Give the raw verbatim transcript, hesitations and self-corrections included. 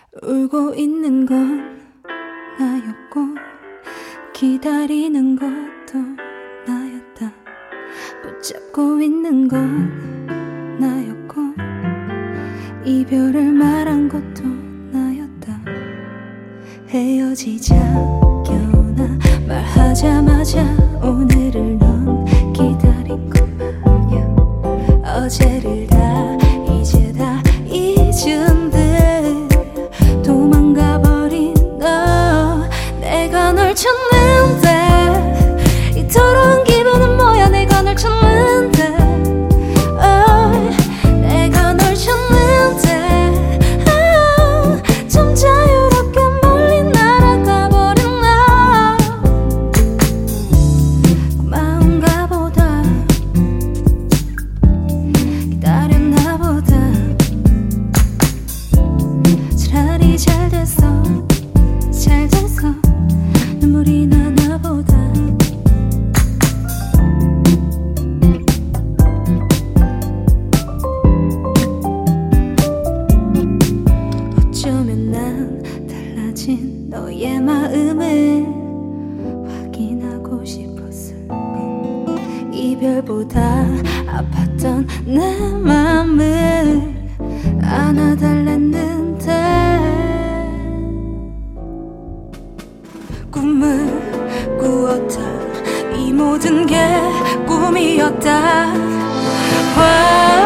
울고 있는 건 나였고 기다리는 것도 나였다. 붙잡고 있는 건 나였고 이별을 말한 것도 나였다. 헤어지자겨나 말하자마자 오늘을 넌 기다린 것만이야. 어제를 다 이제 다 잊은 듯 도망가버린 너. 내가 널 찾는데 이 더러운 기분은 뭐야. 내가 널 찾는데 oh, 내가 널 찾는데 oh, 좀 자유롭게 멀리 날아가버린 너. 마음가 보다 기다렸나 보다. 차라리 잘 됐어 잘 돼서 눈물이 나나 보다. 어쩌면 난 달라진 너의 마음을 확인하고 싶었을까. 이별보다 아팠던 내 맘을 안아달랬는데 꿈을 꾸었다. 이 모든 게 꿈이었다. 와